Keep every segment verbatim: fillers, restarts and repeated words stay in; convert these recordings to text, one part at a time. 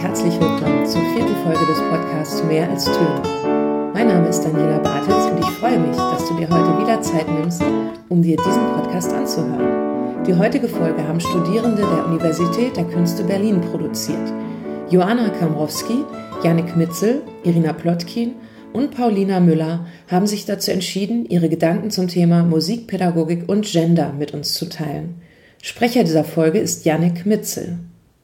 herzlich willkommen zur vierten Folge des Podcasts Mehr als Töne. Mein Name ist Daniela Bartels und ich freue mich, dass du dir heute wieder Zeit nimmst, um dir diesen Podcast anzuhören. Die heutige Folge haben Studierende der Universität der Künste Berlin produziert. Joanna Kamrowski, Jannik Mitzel, Irina Plotkin und Paulina Müller haben sich dazu entschieden, ihre Gedanken zum Thema Musikpädagogik und Gender mit uns zu teilen. Sprecher dieser Folge ist Jannik Mitzel.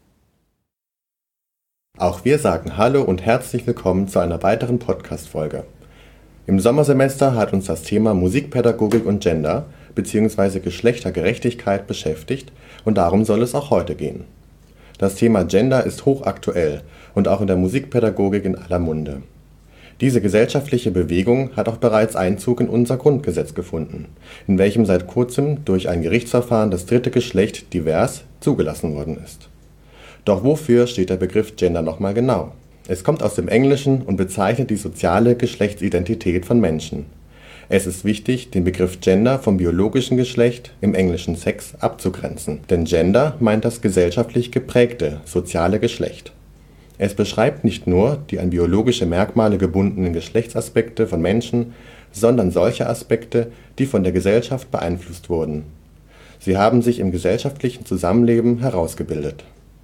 Auch wir sagen Hallo und herzlich willkommen zu einer weiteren Podcast-Folge. Im Sommersemester hat uns das Thema Musikpädagogik und Gender bzw. Geschlechtergerechtigkeit beschäftigt und darum soll es auch heute gehen. Das Thema Gender ist hochaktuell und auch in der Musikpädagogik in aller Munde. Diese gesellschaftliche Bewegung hat auch bereits Einzug in unser Grundgesetz gefunden, in welchem seit kurzem durch ein Gerichtsverfahren das dritte Geschlecht divers zugelassen worden ist. Doch wofür steht der Begriff Gender nochmal genau? Es kommt aus dem Englischen und bezeichnet die soziale Geschlechtsidentität von Menschen. Es ist wichtig, den Begriff Gender vom biologischen Geschlecht, im Englischen Sex, abzugrenzen, denn Gender meint das gesellschaftlich geprägte soziale Geschlecht. Es beschreibt nicht nur die an biologische Merkmale gebundenen Geschlechtsaspekte von Menschen, sondern solche Aspekte, die von der Gesellschaft beeinflusst wurden. Sie haben sich im gesellschaftlichen Zusammenleben herausgebildet.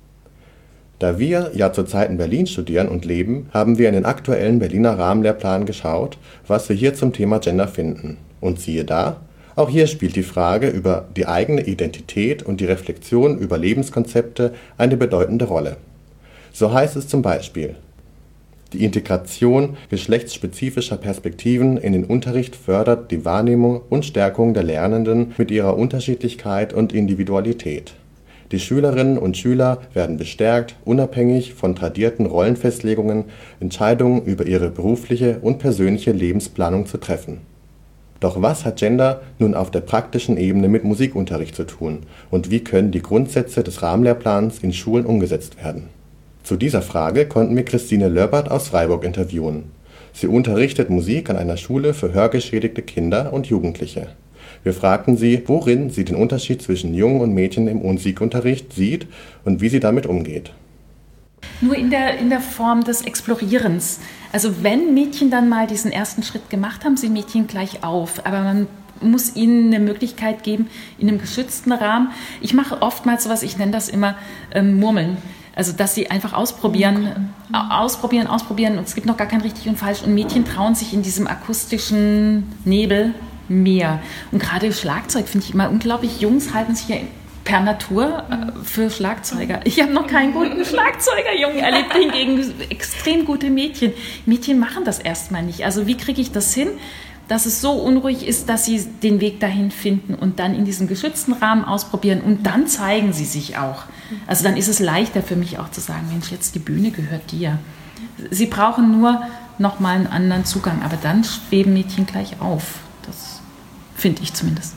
Da wir ja zurzeit in Berlin studieren und leben, haben wir in den aktuellen Berliner Rahmenlehrplan geschaut, was wir hier zum Thema Gender finden. Und siehe da, auch hier spielt die Frage über die eigene Identität und die Reflexion über Lebenskonzepte eine bedeutende Rolle. So heißt es zum Beispiel: Die Integration geschlechtsspezifischer Perspektiven in den Unterricht fördert die Wahrnehmung und Stärkung der Lernenden mit ihrer Unterschiedlichkeit und Individualität. Die Schülerinnen und Schüler werden bestärkt, unabhängig von tradierten Rollenfestlegungen Entscheidungen über ihre berufliche und persönliche Lebensplanung zu treffen. Doch was hat Gender nun auf der praktischen Ebene mit Musikunterricht zu tun und wie können die Grundsätze des Rahmenlehrplans in Schulen umgesetzt werden? Zu dieser Frage konnten wir Christine Löbbert aus Freiburg interviewen. Sie unterrichtet Musik an einer Schule für hörgeschädigte Kinder und Jugendliche. Wir fragten sie, worin sie den Unterschied zwischen Jungen und Mädchen im Musikunterricht sieht und wie sie damit umgeht. Nur in der, in der Form des Explorierens. Also wenn Mädchen dann mal diesen ersten Schritt gemacht haben, sind Mädchen gleich auf. Aber man muss ihnen eine Möglichkeit geben, in einem geschützten Rahmen. Ich mache oftmals sowas, ich nenne das immer ähm, Murmeln. Also, dass sie einfach ausprobieren, ausprobieren, ausprobieren und es gibt noch gar kein richtig und falsch. Und Mädchen trauen sich in diesem akustischen Nebel mehr. Und gerade Schlagzeug finde ich immer unglaublich. Jungs halten sich ja per Natur für Schlagzeuger. Ich habe noch keinen guten Schlagzeugerjungen erlebt, hingegen extrem gute Mädchen. Mädchen machen das erstmal nicht. Also, wie kriege ich das hin, dass es so unruhig ist, dass sie den Weg dahin finden und dann in diesem geschützten Rahmen ausprobieren und dann zeigen sie sich auch. Also dann ist es leichter für mich auch zu sagen, Mensch, jetzt die Bühne gehört dir. Sie brauchen nur nochmal einen anderen Zugang, aber dann schweben Mädchen gleich auf. Das finde ich zumindest.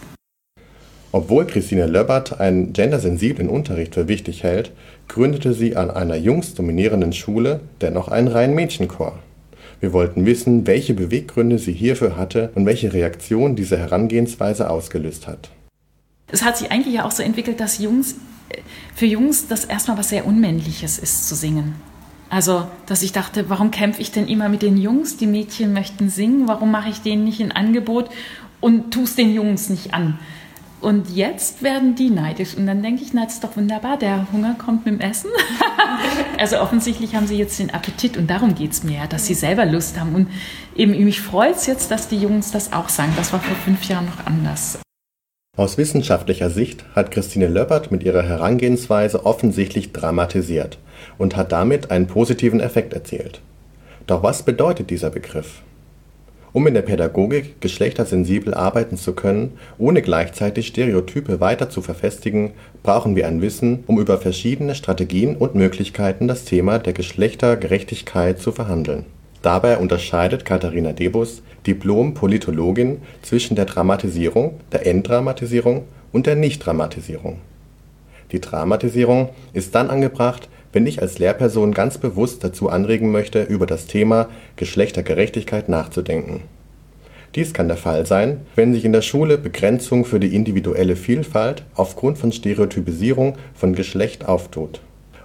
Obwohl Christine Löbbert einen gendersensiblen Unterricht für wichtig hält, gründete sie an einer jungsdominierenden Schule dennoch einen reinen Mädchenchor. Wir wollten wissen, welche Beweggründe sie hierfür hatte und welche Reaktion diese Herangehensweise ausgelöst hat. Es hat sich eigentlich ja auch so entwickelt, dass Jungs, für Jungs das erstmal was sehr Unmännliches ist, zu singen. Also, dass ich dachte, warum kämpfe ich denn immer mit den Jungs? Die Mädchen möchten singen, warum mache ich denen nicht ein Angebot und tue es den Jungs nicht an? Und jetzt werden die neidisch. Und dann denke ich, na, das ist doch wunderbar, der Hunger kommt mit dem Essen. Also offensichtlich haben sie jetzt den Appetit und darum geht es mir ja, dass sie selber Lust haben. Und eben mich freut es jetzt, dass die Jungs das auch sagen. Das war vor fünf Jahren noch anders. Aus wissenschaftlicher Sicht hat Christine Löbbert mit ihrer Herangehensweise offensichtlich dramatisiert und hat damit einen positiven Effekt erzielt. Doch was bedeutet dieser Begriff? Um in der Pädagogik geschlechtersensibel arbeiten zu können, ohne gleichzeitig Stereotype weiter zu verfestigen, brauchen wir ein Wissen, um über verschiedene Strategien und Möglichkeiten das Thema der Geschlechtergerechtigkeit zu verhandeln. Dabei unterscheidet Katharina Debus, Diplom-Politologin, zwischen der Dramatisierung, der Entdramatisierung und der Nichtdramatisierung. Die Dramatisierung ist dann angebracht, wenn ich als Lehrperson ganz bewusst dazu anregen möchte, über das Thema Geschlechtergerechtigkeit nachzudenken. Dies kann der Fall sein, wenn sich in der Schule Begrenzung für die individuelle Vielfalt aufgrund von Stereotypisierung von Geschlecht auftut.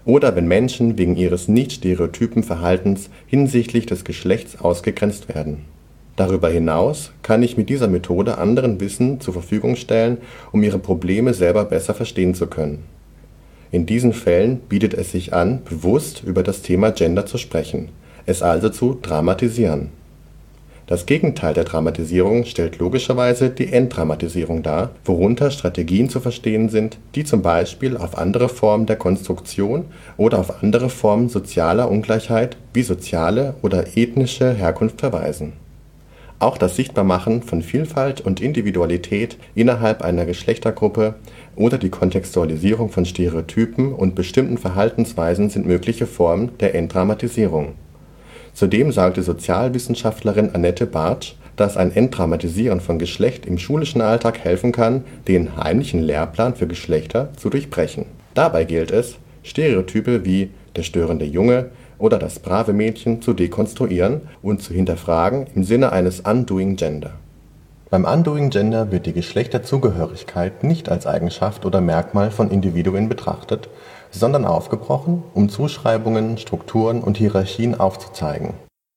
oder wenn Menschen wegen ihres nicht stereotypen Verhaltens hinsichtlich des Geschlechts ausgegrenzt werden. Darüber hinaus kann ich mit dieser Methode anderen Wissen zur Verfügung stellen, um ihre Probleme selber besser verstehen zu können. In diesen Fällen bietet es sich an, bewusst über das Thema Gender zu sprechen, es also zu dramatisieren. Das Gegenteil der Dramatisierung stellt logischerweise die Entdramatisierung dar, worunter Strategien zu verstehen sind, die zum Beispiel auf andere Formen der Konstruktion oder auf andere Formen sozialer Ungleichheit wie soziale oder ethnische Herkunft verweisen. Auch das Sichtbarmachen von Vielfalt und Individualität innerhalb einer Geschlechtergruppe oder die Kontextualisierung von Stereotypen und bestimmten Verhaltensweisen sind mögliche Formen der Entdramatisierung. Zudem sagte Sozialwissenschaftlerin Annette Bartsch, dass ein Entdramatisieren von Geschlecht im schulischen Alltag helfen kann, den heimlichen Lehrplan für Geschlechter zu durchbrechen. Dabei gilt es, Stereotype wie der störende Junge oder das brave Mädchen zu dekonstruieren und zu hinterfragen im Sinne eines Undoing Gender. Beim Undoing Gender wird die Geschlechterzugehörigkeit nicht als Eigenschaft oder Merkmal von Individuen betrachtet, sondern aufgebrochen, um Zuschreibungen, Strukturen und Hierarchien aufzuzeigen.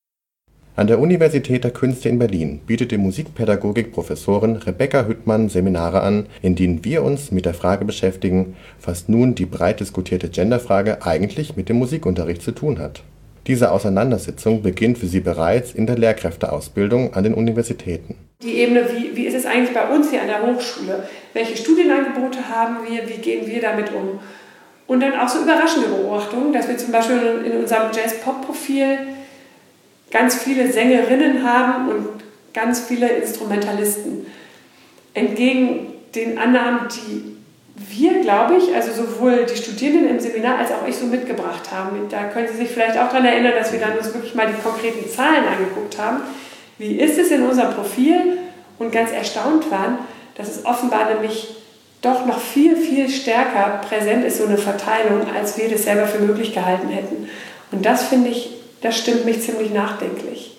An der Universität der Künste in Berlin bietet die Musikpädagogik-Professorin Rebecca Hüttmann Seminare an, in denen wir uns mit der Frage beschäftigen, was nun die breit diskutierte Genderfrage eigentlich mit dem Musikunterricht zu tun hat. Diese Auseinandersetzung beginnt für sie bereits in der Lehrkräfteausbildung an den Universitäten. Die Ebene, wie, wie ist es eigentlich bei uns hier an der Hochschule? Welche Studienangebote haben wir? Wie gehen wir damit um? Und dann auch so überraschende Beobachtungen, dass wir zum Beispiel in unserem Jazz-Pop-Profil ganz viele Sängerinnen haben und ganz viele Instrumentalisten. Entgegen den Annahmen, die wir, glaube ich, also sowohl die Studierenden im Seminar als auch ich so mitgebracht haben. Da können Sie sich vielleicht auch daran erinnern, dass wir dann uns wirklich mal die konkreten Zahlen angeguckt haben. Wie ist es in unserem Profil? Und ganz erstaunt waren, dass es offenbar nämlich doch noch viel, viel stärker präsent ist, so eine Verteilung, als wir das selber für möglich gehalten hätten. Und das finde ich, das stimmt mich ziemlich nachdenklich.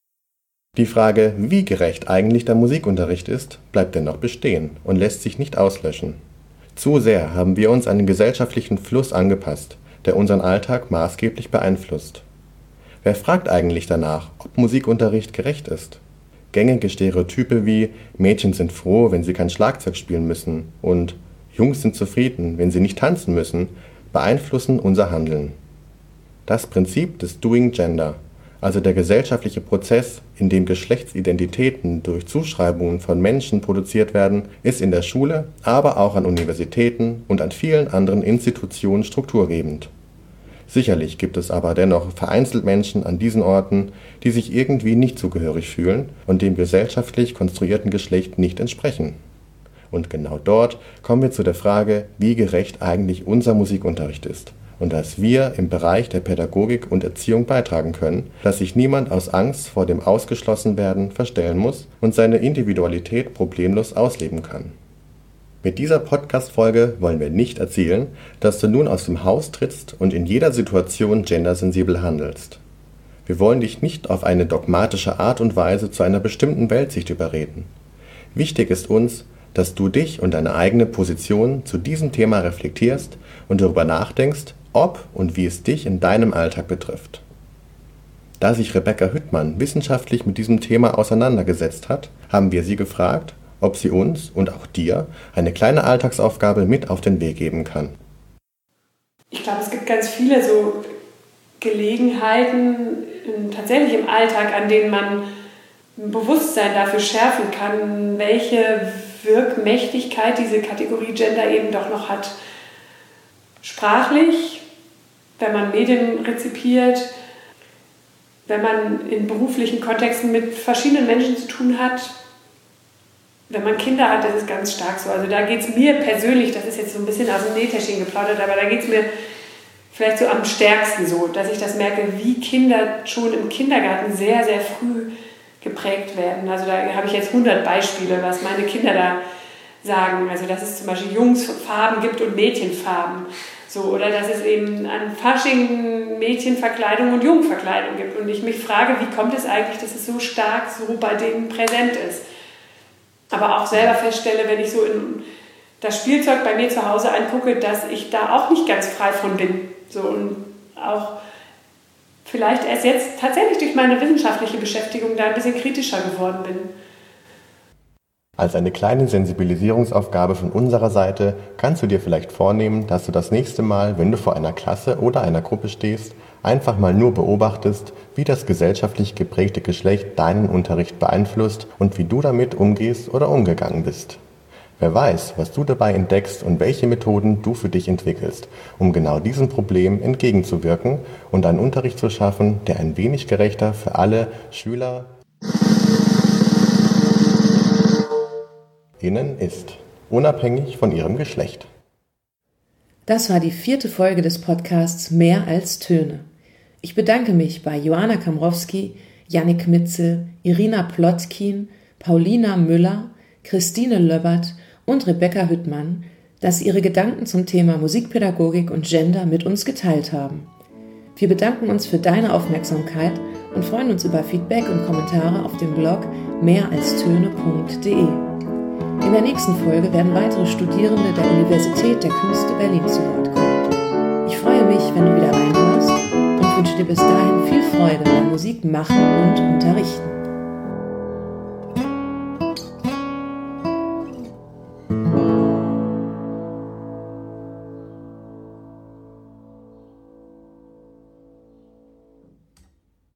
Die Frage, wie gerecht eigentlich der Musikunterricht ist, bleibt dennoch bestehen und lässt sich nicht auslöschen. Zu sehr haben wir uns an den gesellschaftlichen Fluss angepasst, der unseren Alltag maßgeblich beeinflusst. Wer fragt eigentlich danach, ob Musikunterricht gerecht ist? Gängige Stereotype wie Mädchen sind froh, wenn sie kein Schlagzeug spielen müssen und Jungs sind zufrieden, wenn sie nicht tanzen müssen, beeinflussen unser Handeln. Das Prinzip des Doing Gender, also der gesellschaftliche Prozess, in dem Geschlechtsidentitäten durch Zuschreibungen von Menschen produziert werden, ist in der Schule, aber auch an Universitäten und an vielen anderen Institutionen strukturgebend. Sicherlich gibt es aber dennoch vereinzelt Menschen an diesen Orten, die sich irgendwie nicht zugehörig fühlen und dem gesellschaftlich konstruierten Geschlecht nicht entsprechen. Und genau dort kommen wir zu der Frage, wie gerecht eigentlich unser Musikunterricht ist und dass wir im Bereich der Pädagogik und Erziehung beitragen können, dass sich niemand aus Angst vor dem Ausgeschlossenwerden verstellen muss und seine Individualität problemlos ausleben kann. Mit dieser Podcast-Folge wollen wir nicht erzielen, dass du nun aus dem Haus trittst und in jeder Situation gendersensibel handelst. Wir wollen dich nicht auf eine dogmatische Art und Weise zu einer bestimmten Weltsicht überreden. Wichtig ist uns, dass du dich und deine eigene Position zu diesem Thema reflektierst und darüber nachdenkst, ob und wie es dich in deinem Alltag betrifft. Da sich Rebecca Hüttmann wissenschaftlich mit diesem Thema auseinandergesetzt hat, haben wir sie gefragt, ob sie uns und auch dir eine kleine Alltagsaufgabe mit auf den Weg geben kann. Ich glaube, es gibt ganz viele so Gelegenheiten tatsächlich im Alltag, an denen man ein Bewusstsein dafür schärfen kann, welche Wirkmächtigkeit diese Kategorie Gender eben doch noch hat. Sprachlich, wenn man Medien rezipiert, wenn man in beruflichen Kontexten mit verschiedenen Menschen zu tun hat, wenn man Kinder hat, das ist ganz stark so. Also da geht es mir persönlich, das ist jetzt so ein bisschen aus dem Nähtäschchen geplaudert, aber da geht es mir vielleicht so am stärksten so, dass ich das merke, wie Kinder schon im Kindergarten sehr, sehr früh geprägt werden. Also da habe ich jetzt hundert Beispiele, was meine Kinder da sagen. Also dass es zum Beispiel Jungsfarben gibt und Mädchenfarben. So, oder dass es eben an Fasching Mädchenverkleidung und Jungverkleidung gibt. Und ich mich frage, wie kommt es eigentlich, dass es so stark so bei denen präsent ist. Aber auch selber feststelle, wenn ich so in das Spielzeug bei mir zu Hause angucke, dass ich da auch nicht ganz frei von bin. So, und auch vielleicht erst jetzt tatsächlich durch meine wissenschaftliche Beschäftigung da ein bisschen kritischer geworden bin. Als eine kleine Sensibilisierungsaufgabe von unserer Seite kannst du dir vielleicht vornehmen, dass du das nächste Mal, wenn du vor einer Klasse oder einer Gruppe stehst, einfach mal nur beobachtest, wie das gesellschaftlich geprägte Geschlecht deinen Unterricht beeinflusst und wie du damit umgehst oder umgegangen bist. Wer weiß, was du dabei entdeckst und welche Methoden du für dich entwickelst, um genau diesem Problem entgegenzuwirken und einen Unterricht zu schaffen, der ein wenig gerechter für alle Schüler innen ist, unabhängig von ihrem Geschlecht. Das war die vierte Folge des Podcasts Mehr als Töne. Ich bedanke mich bei Joanna Kamrowski, Jannik Mitzel, Irina Plotkin, Paulina Müller, Christine Löbbert und Rebecca Hüttmann, dass sie ihre Gedanken zum Thema Musikpädagogik und Gender mit uns geteilt haben. Wir bedanken uns für deine Aufmerksamkeit und freuen uns über Feedback und Kommentare auf dem Blog mehralstöne punkt de. In der nächsten Folge werden weitere Studierende der Universität der Künste Berlin zu Wort kommen. Ich freue mich, wenn du wieder reinhörst und wünsche dir bis dahin viel Freude beim Musik machen und unterrichten.